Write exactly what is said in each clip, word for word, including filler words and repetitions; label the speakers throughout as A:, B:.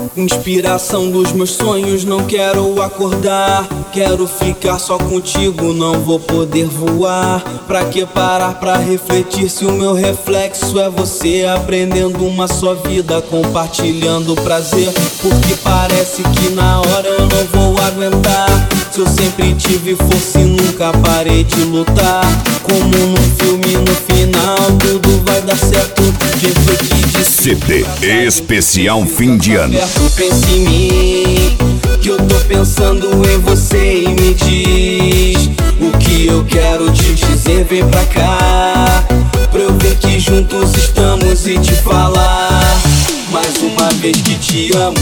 A: Inspiração dos meus sonhos, não quero acordar. Quero ficar só contigo, não vou poder voar. Pra que parar pra refletir se o meu reflexo é você? Aprendendo uma só vida, compartilhando prazer. Porque parece que na hora eu não vou aguentar. Se eu sempre tive força e nunca parei de lutar. Como num filme, no final tudo vai dar certo. Jeito que disse
B: C D especial fim de ano.
A: Pensa em mim, que eu tô pensando em você. E me diz o que eu quero te dizer. Vem pra cá, pra eu ver que juntos estamos e te falar mais uma vez que te amo.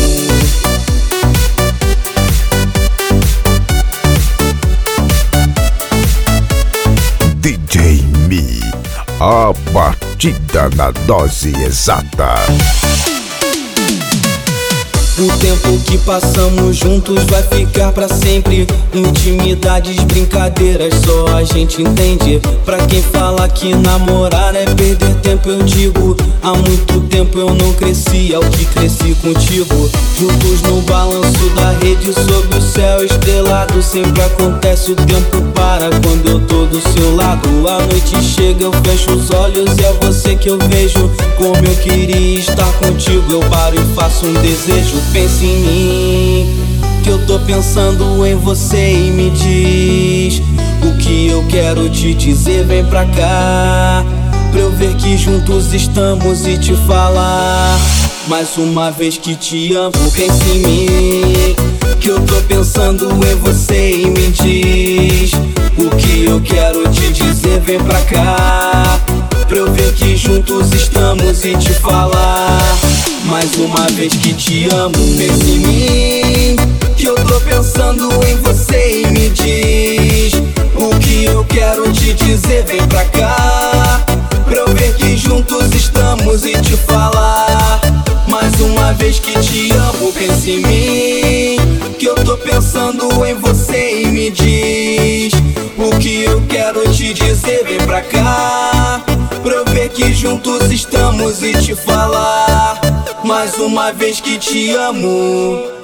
B: D J Mi, a batida na dose exata.
A: O tempo que passamos juntos vai ficar pra sempre. Intimidades, brincadeiras, só a gente entende. Pra quem fala que namorar é perder tempo, eu digo: há muito tempo eu não cresci, ao que cresci contigo. Juntos no balanço da rede, sob o céu estrelado. Sempre acontece, o tempo para quando eu tô do seu lado. A noite chega, eu fecho os olhos e é você que eu vejo. Como eu queria estar contigo, eu paro e faço um desejo. Pensa em mim, que eu tô pensando em você. E me diz o que eu quero te dizer. Vem pra cá, pra eu ver que juntos estamos e te falar mais uma vez que te amo. Pensa em mim, que eu tô pensando em você. E me diz o que eu quero te dizer. Vem pra cá, pra eu ver que juntos estamos e te falar mais uma vez que te amo. Pensa em mim, que eu tô pensando em você. E me diz o que eu quero te dizer. Vem pra cá, pra eu ver que juntos estamos e te falar mais uma vez que te amo. Pensa em mim, que eu tô pensando em você. E me diz o que eu quero te dizer. Vem pra cá, pra eu ver que juntos estamos e te falar mais uma vez que te amo.